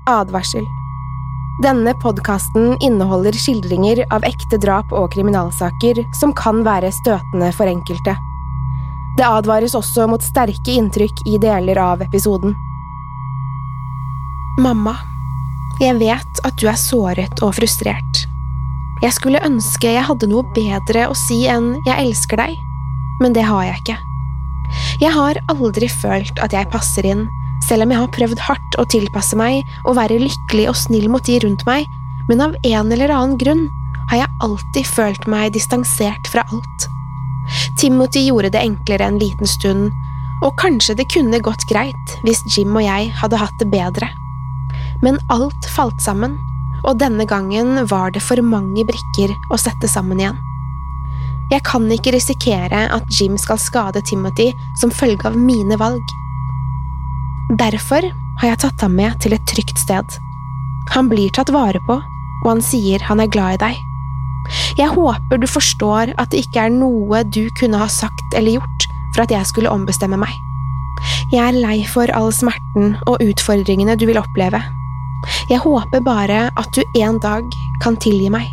Advarsel. Denne podcasten inneholder skildringer av ekte drap og kriminalsaker som kan være støtende for enkelte. Det advares også mot sterke inntrykk i deler av episoden. Mamma, jeg vet at du såret og frustrert. Jeg skulle ønske jeg hadde noe bedre å si enn «jeg elsker deg», men det har jeg ikke. Jeg har aldri følt at jeg passer inn, selv om jeg har prøvd hardt å tilpasse meg og være lykkelig og snill mot de rundt meg, men av en eller annen grunn har jeg alltid følt meg distansert fra alt. Timothy gjorde det enklere en liten stund, og kanskje det kunne gått greit hvis Jim og jeg hadde hatt det bedre. Men alt falt sammen, og denne gangen var det for mange brikker å sette sammen igjen. Jeg kan ikke risikere at Jim skal skade Timothy som følge av mine valg. Derfor har jeg tatt ham med til et trygt sted. Han blir tatt vare på, og han sier han glad i deg. Jeg håper du forstår at det ikke noe du kunne ha sagt eller gjort for at jeg skulle ombestemme meg. Jeg lei for all smerten og utfordringene du vil oppleve. Jeg håper bare at du en dag kan tilgi meg.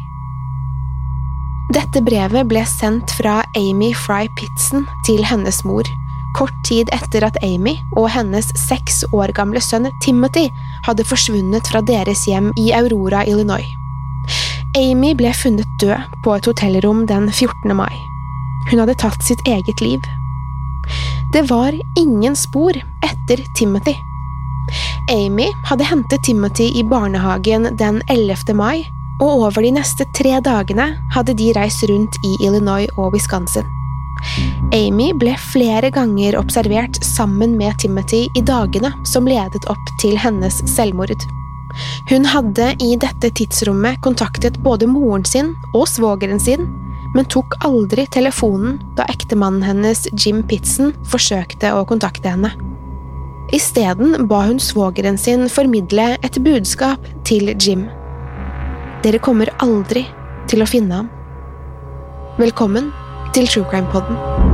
Dette brevet ble sendt fra Amy Fry Pitson til hennes mor, kort tid etter at Amy og hennes 6 år gamle sønn Timothy hadde forsvunnet fra deres hjem i Aurora, Illinois. Amy ble funnet død på et hotellrom den 14. mai. Hun hadde tatt sitt eget liv. Det var ingen spor etter Timothy. Amy hadde hentet Timothy i barnehagen den 11. mai, og over de neste 3 dagene hadde de reist rundt i Illinois og Wisconsin. Amy ble flere ganger observert sammen med Timothy i dagene som ledet opp til hennes selvmord. Hun hadde i dette tidsrommet kontaktet både moren sin og svogeren sin, men tok aldri telefonen da ektemannen hennes, Jim Pitson, forsøkte å kontakte henne. I stedet ba hun svogeren sin formidle et budskap til Jim. Dere kommer aldri til å finne ham. Velkommen til True Crime Podden.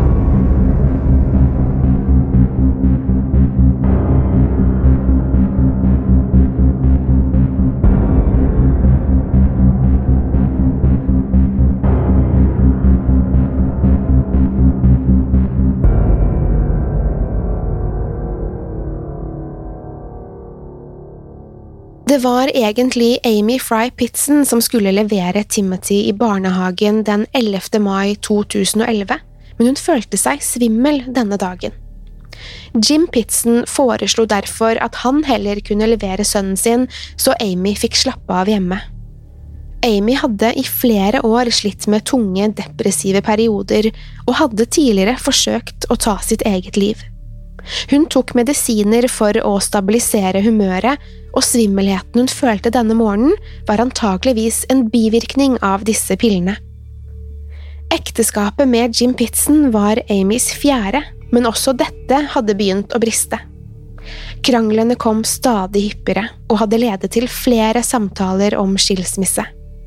Det var egentlig Amy Fry Pitson som skulle levere Timothy i barnehagen den 11. mai 2011, men hun følte seg svimmel denne dagen. Jim Pitson foreslo derfor at han heller kunne levere sønnen sin, så Amy fikk slappe av hjemme. Amy hadde i flere år slitt med tunge, depressive perioder, og hadde tidligere forsøkt å ta sitt eget liv. Hun tok medisiner for å stabilisere humøret, og svimmelheten hun følte denne morgenen var antageligvis en bivirkning av disse pillene. Ekteskapet med Jim Pitson var Amys 4., men også dette hadde begynt å briste. Kranglene kom stadig hyppigere, og hadde ledet til flere samtaler om skilsmisse.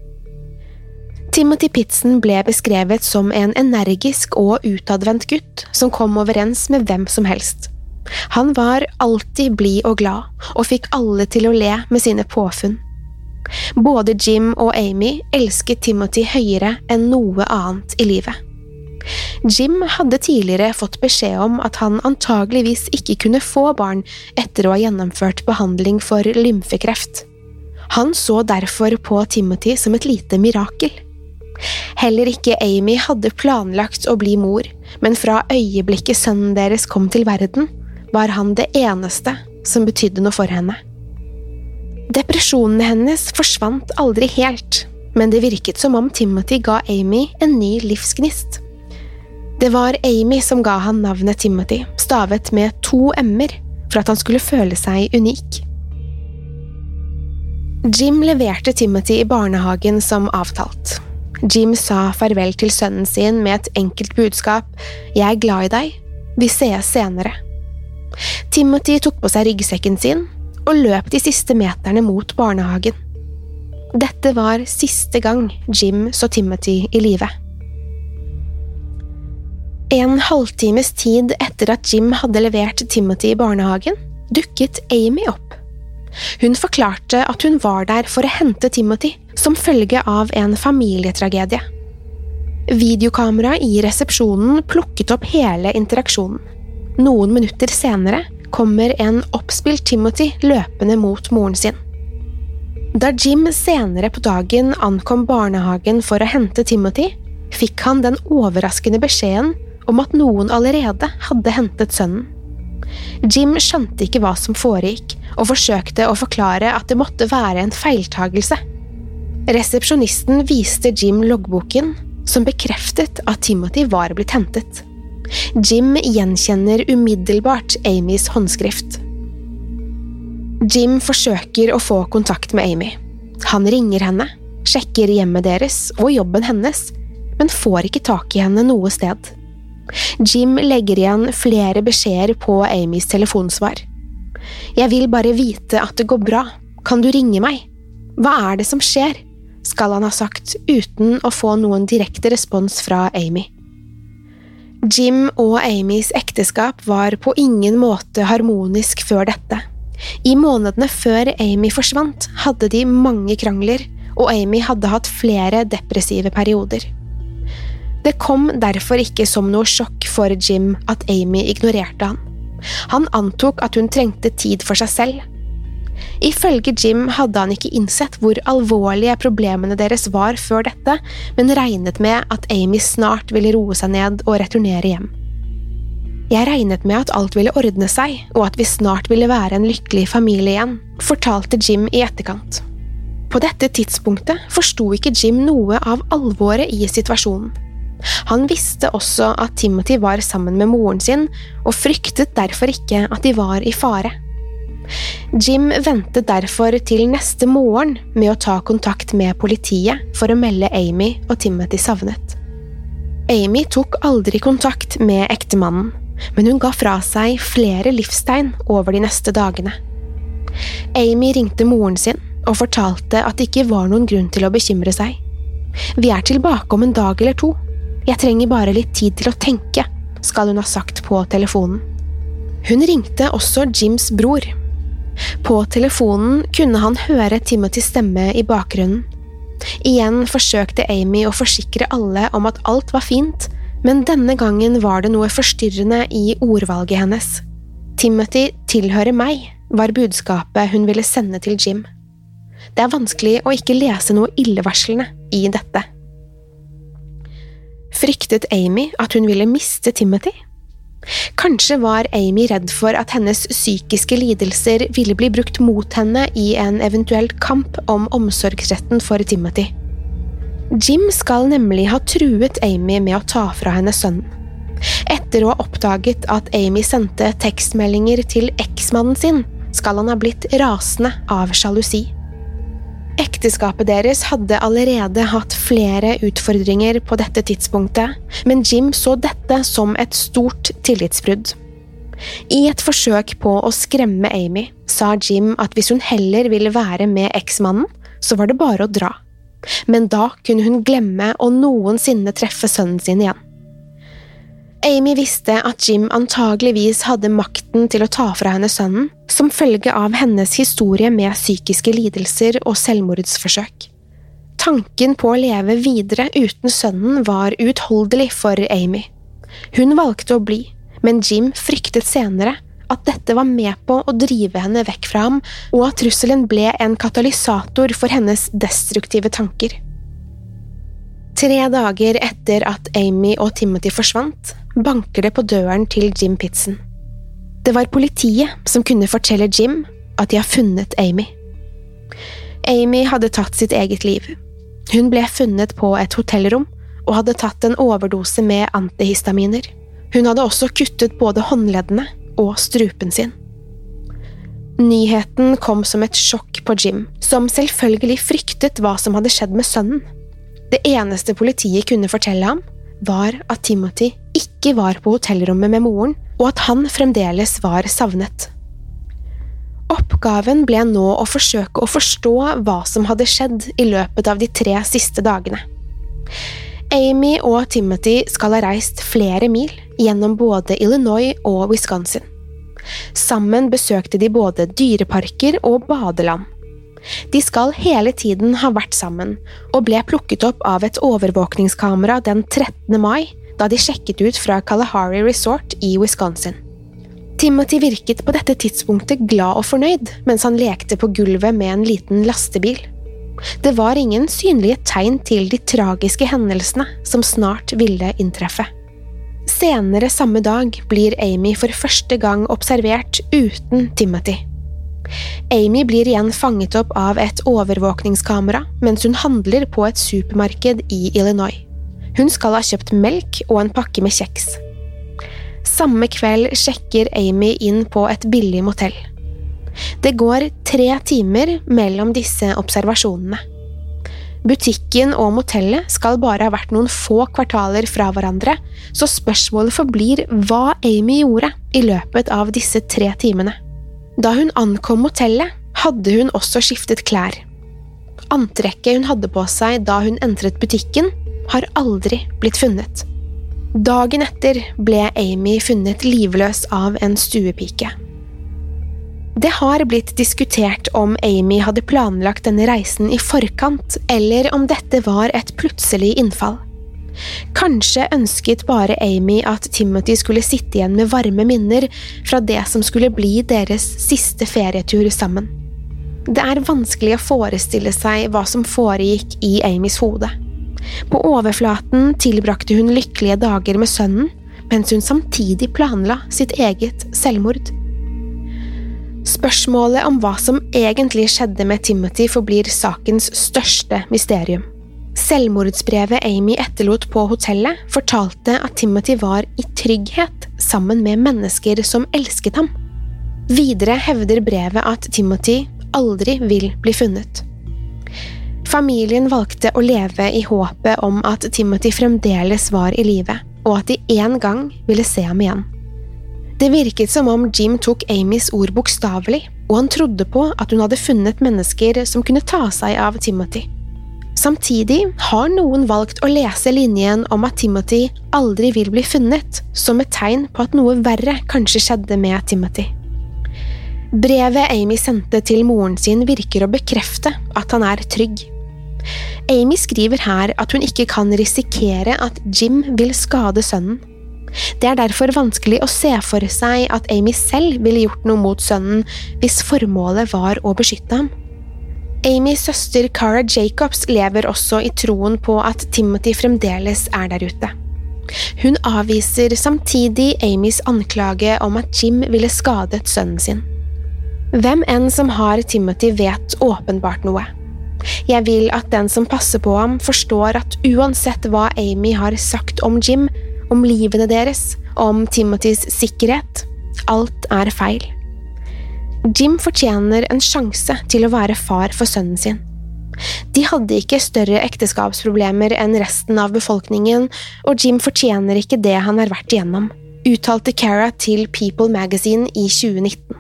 Timothy Pitson ble beskrevet som en energisk og utadvendt gutt som kom overens med hvem som helst. Han var alltid blid og glad, og fikk alle til å le med sine påfunn. Både Jim og Amy elsket Timothy høyere enn noe annet i livet. Jim hadde tidligere fått beskjed om at han antageligvis ikke kunne få barn etter å ha gjennomført behandling for lymfekreft. Han så derfor på Timothy som et lite mirakel. Heller ikke Amy hadde planlagt å bli mor, men fra øyeblikket sønnen deres kom til verden, var han det eneste som betydde noe for henne. Depresjonene hennes forsvant aldri helt, men det virket som om Timothy ga Amy en ny livsgnist. Det var Amy som ga han navnet Timothy, stavet med 2 m-er, for at han skulle føle seg unik. Jim leverte Timothy i barnehagen som avtalt. Jim sa farvel til sønnen sin med et enkelt budskap: «Jeg glad i deg, vi ses senere». Timothy tok på seg ryggsekken sin og løp de siste meterne mot barnehagen. Dette var siste gang Jim så Timothy i live. En halvtimes tid etter at Jim hadde levert Timothy i barnehagen, dukket Amy opp. Hun forklarte at hun var der for å hente Timothy som følge av en familietragedie. Videokameraet i resepsjonen plukket opp hele interaksjonen. Noen minutter senere kommer en oppspilt Timothy løpende mot moren sin. Da Jim senere på dagen ankom barnehagen for å hente Timothy, fikk han den overraskende beskjeden om at noen allerede hadde hentet sønnen. Jim skjønte ikke hva som foregikk, og forsøkte å forklare at det måtte være en feiltagelse. Resepsjonisten viste Jim loggboken, som bekreftet at Timothy var blitt hentet. Jim gjenkjenner umiddelbart Amys håndskrift. Jim forsøker å få kontakt med Amy. Han ringer henne, sjekker hjemmet deres og jobben hennes, men får ikke tak i henne noe sted. Jim legger igjen flere beskjeder på Amys telefonsvar. «Jeg vil bare vite at det går bra. Kan du ringe meg? Hva er det som skjer?» skal han ha sagt uten å få noen direkte respons fra Amy. Jim og Amys ekteskap var på ingen måte harmonisk før dette. I månedene før Amy forsvant, hadde de mange krangler, og Amy hadde hatt flere depressive perioder. Det kom derfor ikke som noe sjokk for Jim at Amy ignorerte han. Han antok at hun trengte tid for seg selv. Ifølge Jim hadde han ikke innsett hvor alvorlige problemene deres var før dette, men regnet med at Amy snart ville roe seg ned og returnere hjem. «Jeg regnet med at alt ville ordne seg, og at vi snart ville være en lykkelig familie igjen», fortalte Jim i etterkant. På dette tidspunktet forsto ikke Jim noe av alvoret i situasjonen. Han visste også at Timothy var sammen med moren sin, og fryktet derfor ikke at de var i fare. Jim ventet derfor til neste morgen med å ta kontakt med politiet for å melde Amy og Timothy savnet. Amy tok aldri kontakt med ektemannen, men hun ga fra seg flere livstegn over de neste dagene. Amy ringte moren sin og fortalte at det ikke var noen grunn til å bekymre seg. «Vi er tilbake om en dag eller to. Jeg trenger bare litt tid til å tenke», skal hun ha sagt på telefonen. Hun ringte også Jims bror. På telefonen kunne han høre Timothys stemme i bakgrunnen. Igjen forsøkte Amy å forsikre alle om at alt var fint, men denne gangen var det noe forstyrrende i ordvalget hennes. «Timothy tilhører meg», var budskapet hun ville sende til Jim. Det er vanskelig å ikke lese noe illevarslende i dette. Fryktet Amy at hun ville miste Timothy? Kanskje var Amy redd for at hennes psykiske lidelser ville bli brukt mot henne i en eventuell kamp om omsorgsretten for Timothy. Jim skal nemlig ha truet Amy med å ta fra henne sønnen. Etter å ha oppdaget at Amy sendte tekstmeldinger til eksmannen sin, skal han ha blitt rasende av sjalusi. Ekteskapet deres hadde allerede hatt flere utfordringer på dette tidspunktet, men Jim så dette som et stort tillitsbrudd. I et forsøk på å skremme Amy, sa Jim at hvis hun heller ville være med eksmannen, så var det bare å dra. Men da kunne hun glemme å noensinne treffe sønnen sin igjen. Amy visste at Jim antageligvis hadde makten til å ta fra henne sønnen, som følge av hennes historie med psykiske lidelser og selvmordsforsøk. Tanken på å leve videre uten sønnen var uutholdelig for Amy. Hun valgte å bli, men Jim fryktet senere at dette var med på å drive henne vekk fra ham, og at trusselen ble en katalysator for hennes destruktive tanker. 3 dager etter at Amy og Timothy forsvant, banker det på døren til Jim Pitson. Det var politiet som kunne fortelle Jim at de har funnet Amy. Amy hadde tatt sitt eget liv. Hun ble funnet på et hotellrom og hadde tatt en overdose med antihistaminer. Hun hadde også kuttet både håndleddene og strupen sin. Nyheten kom som et sjokk på Jim, som selvfølgelig fryktet hva som hadde skjedd med sønnen. Det eneste politiet kunne fortelle ham, var at Timothy ikke var på hotellrommet med moren, og at han fremdeles var savnet. Oppgaven ble nå å forsøke å forstå hva som hadde skjedd i løpet av de 3 siste dagene. Amy og Timothy skal ha reist flere mil gjennom både Illinois og Wisconsin. Sammen besøkte de både dyreparker og badeland. De skal hele tiden ha vært sammen, og ble plukket opp av et overvåkningskamera den 13. mai, da de sjekket ut fra Kalahari Resort i Wisconsin. Timothy virket på dette tidspunktet glad og fornøyd, mens han lekte på gulvet med en liten lastebil. Det var ingen synlige tegn til de tragiske hendelsene som snart ville inntreffe. Senere samme dag blir Amy for første gang observert uten Timothy. Amy blir igjen fanget opp av et overvåkningskamera mens hun handler på et supermarked i Illinois. Hun skal ha kjøpt melk og en pakke med kjeks. Samme kveld sjekker Amy inn på et billig motell. Det går 3 timer mellom disse observasjonene. Butikken og motellet skal bare ha vært noen få kvartaler fra hverandre, så spørsmålet forblir hva Amy gjorde i løpet av disse 3 timene. Da hun ankom motellet, hadde hun også skiftet klær. Antrekket hun hadde på seg da hun entret butikken, har aldri blitt funnet. Dagen etter ble Amy funnet livløs av en stuepike. Det har blitt diskutert om Amy hadde planlagt denne reisen i forkant, eller om dette var et plutselig innfall. Kanskje ønsket bare Amy at Timothy skulle sitte igjen med varme minner fra det som skulle bli deres siste ferietur sammen. Det er vanskelig å forestille seg hva som foregikk i Amys hode. På overflaten tilbrakte hun lykkelige dager med sønnen, mens hun samtidig planla sitt eget selvmord. Spørsmålet om hva som egentlig skjedde med Timothy forblir sakens største mysterium. Selvmordsbrevet Amy etterlot på hotellet fortalte at Timothy var i trygghet sammen med mennesker som elsket ham. Videre hevder brevet at Timothy aldri vil bli funnet. Familien valgte å leve i håpet om at Timothy fremdeles var i live, og at de en gang ville se ham igjen. Det virket som om Jim tok Amys ord bokstavelig, og han trodde på at hun hadde funnet mennesker som kunne ta seg av Timothy. Samtidig har noen valgt å lese linjen om at Timothy aldri vil bli funnet, som et tegn på at noe verre kanskje skjedde med Timothy. Brevet Amy sendte til moren sin virker å bekrefte at han er trygg. Amy skriver her at hun ikke kan risikere at Jim vil skade sønnen. Det er derfor vanskelig å se for seg at Amy selv ville gjort noe mot sønnen hvis formålet var å beskytte ham. Amys søster Cara Jacobs lever også i troen på at Timothy fremdeles er der ute. Hun avviser samtidig Amys anklage om at Jim ville skadet sønnen sin. Hvem enn som har Timothy vet åpenbart noe. Jeg vil at den som passer på ham forstår at uansett hva Amy har sagt om Jim, om livene deres, om Timothys sikkerhet, alt er feil. Jim fortjener en sjanse til å være far for sønnen sin. De hadde ikke større ekteskapsproblemer enn resten av befolkningen, og Jim fortjener ikke det han har vært igjennom, uttalte Cara til People Magazine i 2019.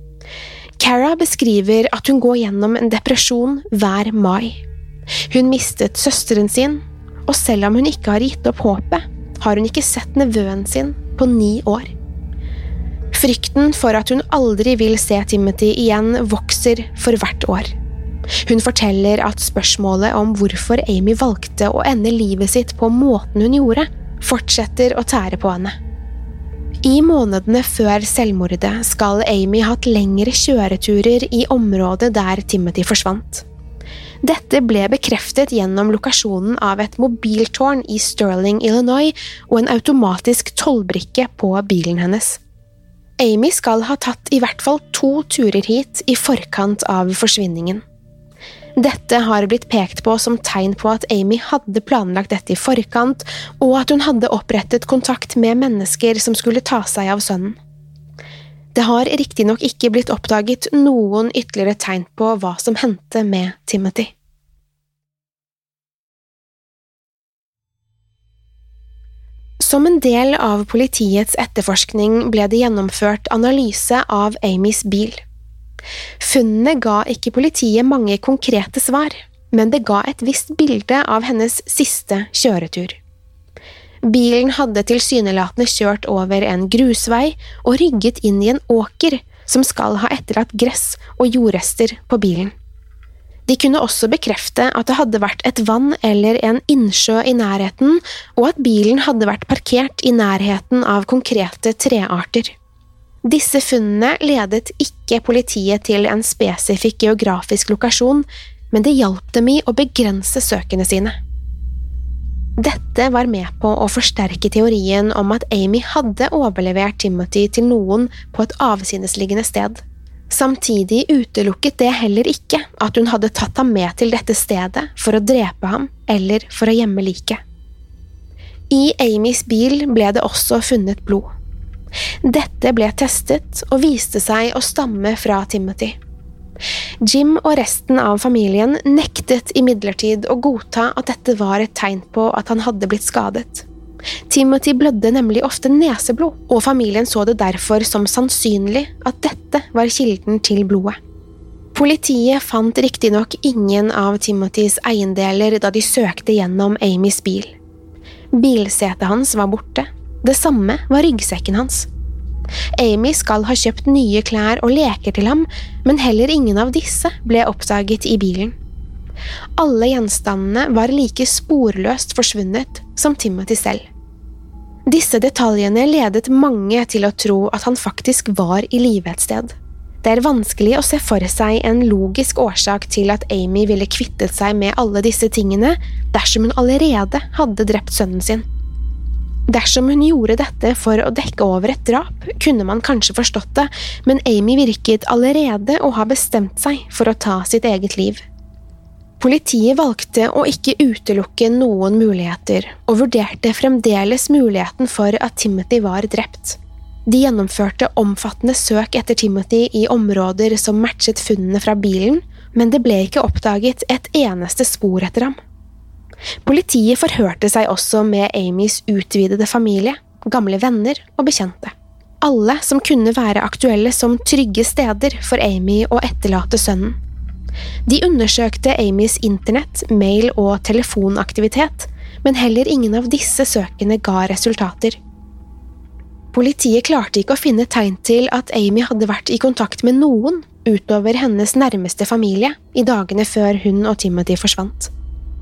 Cara beskriver at hun går gjennom en depresjon hver mai. Hun mistet søsteren sin, og selv om hun ikke har gitt opp håpet, har hun ikke sett nevøen sin på 9 år. Frykten for at hun aldri vil se Timothy igjen vokser for hvert år. Hun forteller at spørsmålet om hvorfor Amy valgte å ende livet sitt på måten hun gjorde, fortsetter å tære på henne. I månedene før selvmordet skal Amy hatt lengre kjøreturer i området der Timothy forsvant. Dette ble bekreftet gjennom lokasjonen av et mobiltårn i Sterling, Illinois, og en automatisk tollbrikke på bilen hennes. Amy skal ha tatt i hvert fall 2 turer hit i forkant av forsvinningen. Dette har blitt pekt på som tegn på at Amy hadde planlagt dette i forkant, og at hun hadde opprettet kontakt med mennesker som skulle ta seg av sønnen. Det har riktignok ikke blitt oppdaget noen ytterligere tegn på hva som hendte med Timothy. Som en del av politiets etterforskning ble det gjennomført analyse av Amys bil. Funnene ga ikke politiet mange konkrete svar, men det ga et visst bilde av hennes siste kjøretur. Bilen hadde tilsynelatende kjørt over en grusvei og rygget inn i en åker som skal ha etterlatt gress og jordrester på bilen. De kunne også bekrefte at det hadde vært et vann eller en innsjø i nærheten, og at bilen hadde vært parkert i nærheten av konkrete trearter. Disse funnene ledet ikke politiet til en spesifikk geografisk lokasjon, men det hjalp dem i å begrense søkene sine. Dette var med på å forsterke teorien om at Amy hadde overlevert Timothy til noen på et avsidesliggende sted. Samtidig utelukket det heller ikke at hun hadde tatt ham med til dette stedet for å drepe ham eller for å gjemme liket. I Amys bil ble det også funnet blod. Dette ble testet og viste seg å stamme fra Timothy. Jim og resten av familien nektet imidlertid å godta at dette var et tegn på at han hadde blitt skadet. Timothy blødde nemlig ofte neseblod, og familien så det derfor som sannsynlig at dette var kilden til blodet. Politiet fant riktignok ingen av Timothys eiendeler da de søkte gjennom Amys bil. Bilsetet hans var borte, det samme var ryggsekken hans. Amy skal ha kjøpt nye klær og leker til ham, men heller ingen av disse ble oppdaget i bilen. Alle gjenstandene var like sporløst forsvunnet som Timothy selv. Disse detaljene ledet mange til å tro at han faktisk var i live et sted. Det er vanskelig å se for seg en logisk årsak til at Amy ville kvittet seg med alle disse tingene dersom hun allerede hadde drept sønnen sin. Dersom hun gjorde dette for å dekke over et drap, kunne man kanskje forstått det, men Amy virket allerede å ha bestemt seg for å ta sitt eget liv. Politiet valgte å ikke utelukke noen muligheter, og vurderte fremdeles muligheten for at Timothy var drept. De gjennomførte omfattende søk etter Timothy i områder som matchet funnene fra bilen, men det ble ikke oppdaget et eneste spor etter ham. Politiet forhørte seg også med Amys utvidede familie, gamle venner og bekjente. Alle som kunne være aktuelle som trygge steder for Amy å etterlate sønnen. De undersøkte Amys internett, mail og telefonaktivitet, men heller ingen av disse søkene ga resultater. Politiet klarte ikke å finne tegn til at Amy hadde vært i kontakt med noen utover hennes nærmeste familie i dagene før hun og Timothy forsvant.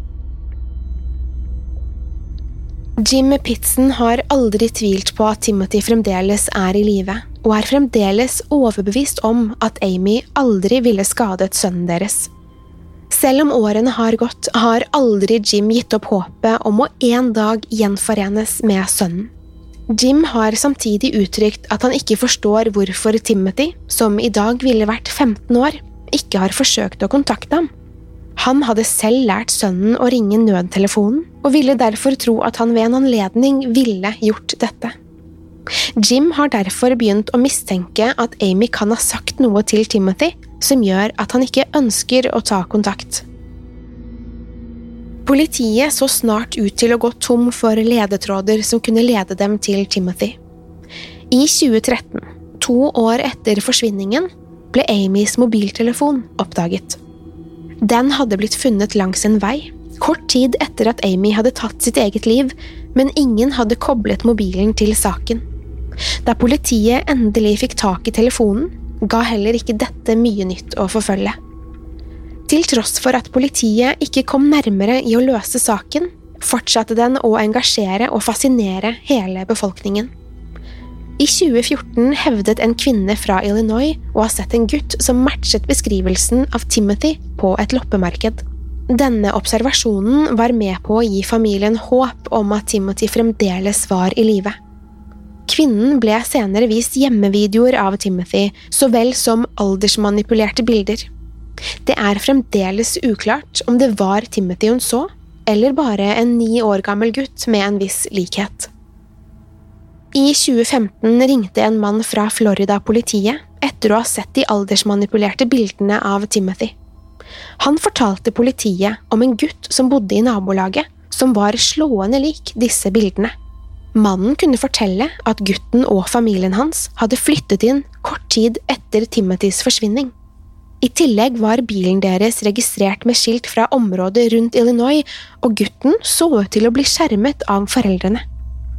Jim Pitson har aldri tvilt på at Timothy fremdeles er i live, og er fremdeles overbevist om at Amy aldri ville skadet sønnen deres. Selv om årene har gått, har aldri Jim gitt opp håpet om å en dag gjenforenes med sønnen. Jim har samtidig uttrykt at han ikke forstår hvorfor Timothy, som i dag ville vært 15 år, ikke har forsøkt å kontakte ham. Han hadde selv lært sønnen å ringe nødtelefonen, og ville derfor tro at han ved en anledning ville gjort dette. Jim har derfor begynt å mistenke at Amy kan ha sagt noe til Timothy som gjør at han ikke ønsker å ta kontakt. Politiet så snart ut til å gå tom for ledetråder som kunne lede dem til Timothy. I 2013, 2 år etter forsvinningen, ble Amys mobiltelefon oppdaget. Den hadde blitt funnet langs en vei, kort tid etter at Amy hadde tatt sitt eget liv, men ingen hadde koblet mobilen til saken. Da politiet endelig fikk tak i telefonen, ga heller ikke dette mye nytt å forfølge. Til tross for at politiet ikke kom nærmere i å løse saken, fortsatte den å engasjere og fascinere hele befolkningen. I 2014 hevdet en kvinne fra Illinois å ha sett en gutt som matchet beskrivelsen av Timothy på et loppemarked. Denne observasjonen var med på å gi familien håp om at Timothy fremdeles var i live. Kvinnen ble senere vist hjemmevideoer av Timothy, så vel som aldersmanipulerte bilder. Det er fremdeles uklart om det var Timothy hun så, eller bare en 9 år gammel gutt med en viss likhet. I 2015 ringte en mann fra Florida-politiet etter å ha sett de aldersmanipulerte bildene av Timothy. Han fortalte politiet om en gutt som bodde i nabolaget, som var slående lik disse bildene. Mannen kunne fortelle at gutten og familien hans hadde flyttet inn kort tid etter Timothys forsvinning. I tillegg var bilen deres registrert med skilt fra området rundt Illinois, og gutten så ut til å bli skjermet av foreldrene.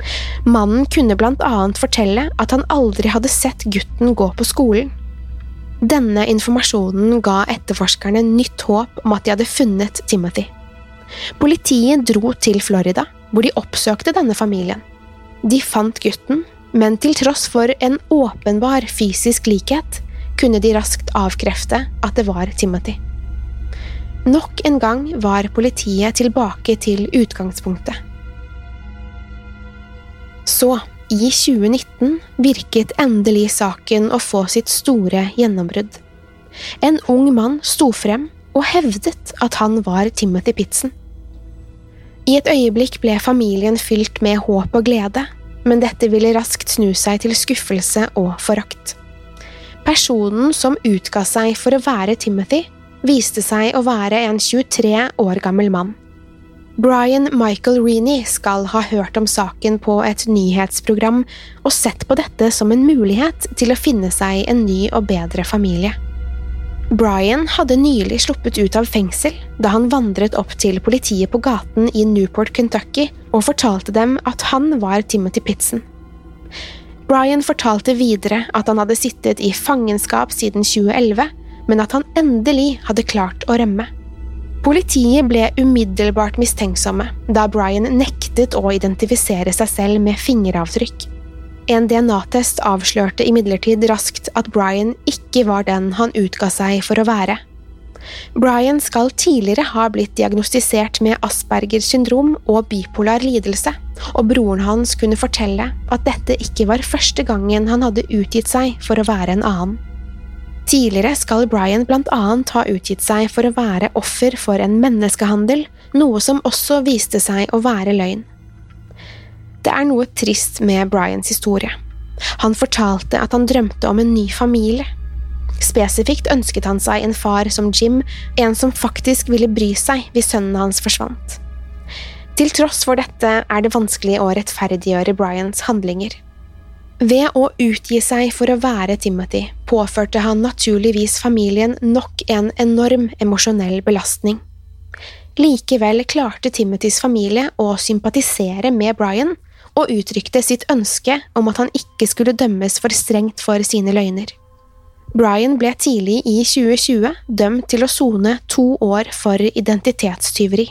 Mannen kunne blant annet fortelle at han aldri hadde sett gutten gå på skolen. Denne informasjonen ga etterforskerne nytt håp om at de hadde funnet Timothy. Politiet dro til Florida, hvor de oppsøkte denne familien. De fant gutten, men til tross for en åpenbar fysisk likhet, kunne de raskt avkrefte at det var Timothy. Nok en gang var politiet tilbake til utgangspunktet. Så, i 2019 virket endelig saken å få sitt store gjennombrudd. En ung mann sto frem og hevdet at han var Timothy Pitson. I et øyeblikk ble familien fylt med håp og glede, men dette ville raskt snu seg til skuffelse og forakt. Personen som utga seg for å være Timothy, viste seg å være en 23 år gammel mann. Brian Michael Reaney skal ha hørt om saken på et nyhetsprogram og sett på dette som en mulighet til å finne seg en ny og bedre familie. Brian hadde nylig sluppet ut av fengsel da han vandret opp til politiet på gaten i Newport, Kentucky og fortalte dem at han var Timothy Pitson. Brian fortalte videre at han hadde sittet i fangenskap siden 2011, men at han endelig hadde klart å rømme. Politiet ble umiddelbart mistenksomme, da Brian nektet å identifisere seg selv med fingeravtrykk. En DNA-test avslørte imidlertid raskt at Brian ikke var den han utga seg for å være. Brian skal tidligere ha blitt diagnostisert med Aspergers syndrom og bipolar lidelse, og broren hans kunne fortelle at dette ikke var første gangen han hadde utgitt seg for å være en annen. Tidligere skal Brian blant annet ha utgitt seg for å være offer for en menneskehandel, noe som også viste seg å være løgn. Det er noe trist med Brians historie. Han fortalte at han drømte om en ny familie. Spesifikt ønsket han seg en far som Jim, en som faktisk ville bry seg hvis sønnen hans forsvant. Til tross for dette er det vanskelig å rettferdiggjøre Brians handlinger. Ved å utgi seg for å være Timothy, påførte han naturligvis familien nok en enorm emosjonell belastning. Likevel klarte Timothys familie å sympatisere med Brian, og uttrykte sitt ønske om at han ikke skulle dømmes for strengt for sine løgner. Brian ble tidlig i 2020 dømt til å sone 2 år for identitetstyveri.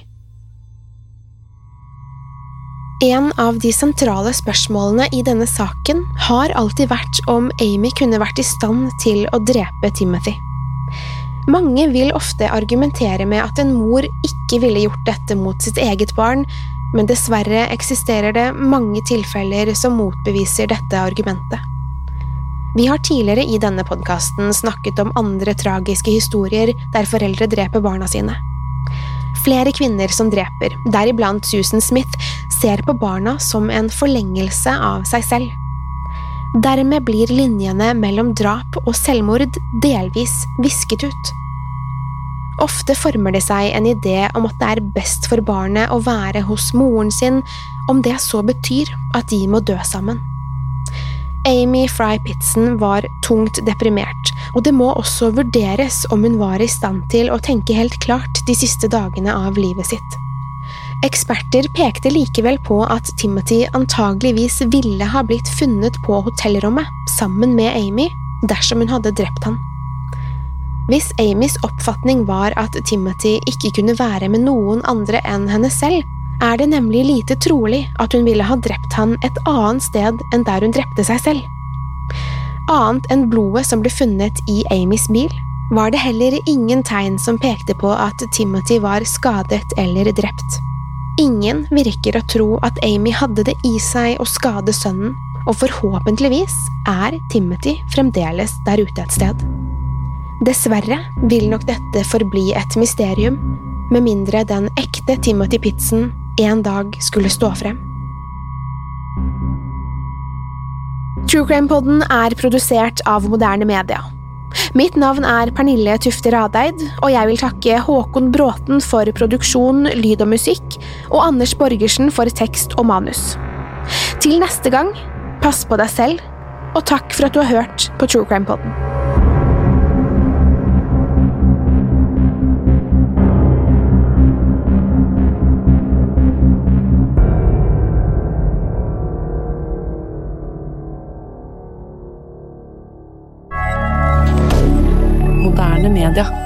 En av de sentrale spørsmålene i denne saken har alltid vært om Amy kunne vært i stand til å drepe Timothy. Mange vil ofte argumentere med at en mor ikke ville gjort dette mot sitt eget barn, men dessverre eksisterer det mange tilfeller som motbeviser dette argumentet. Vi har tidligere i denne podcasten snakket om andre tragiske historier der foreldre dreper barna sine. Flere kvinner som dreper, deriblant Susan Smith, ser på barna som en forlengelse av seg selv. Dermed blir linjene mellom drap og selvmord delvis visket ut. Ofte former det seg en idé om at det er best for barnet å være hos moren sin, om det så betyr at de må dø sammen. Amy Fry Pitson var tungt deprimert, og det må også vurderes om hun var i stand til å tenke helt klart de siste dagene av livet sitt. Eksperter pekte likevel på at Timothy antageligvis ville ha blitt funnet på hotellrommet sammen med Amy dersom hun hadde drept han. Hvis Amys oppfatning var at Timothy ikke kunne være med noen andre enn henne selv, er det nemlig lite trolig at hun ville ha drept han et annet sted enn der hun drepte seg selv. Annet enn blodet som ble funnet i Amys bil, var det heller ingen tegn som pekte på at Timothy var skadet eller drept. Ingen virker å tro at Amy hadde det i seg å skade sønnen, og forhåpentligvis er Timothy fremdeles der ute et sted. Dessverre vil nok dette forbli et mysterium, med mindre den ekte Timothy Pitson en dag skulle stå frem. True Crime-podden er produsert av Moderne Media. Mitt navn er Pernille Tufte Radeid, og jeg vil takke Håkon Bråten for produksjon, lyd og musikk, og Anders Borgersen for tekst og manus. Til neste gang, pass på deg selv, og takk for at du har hørt på True Crime-podden. media.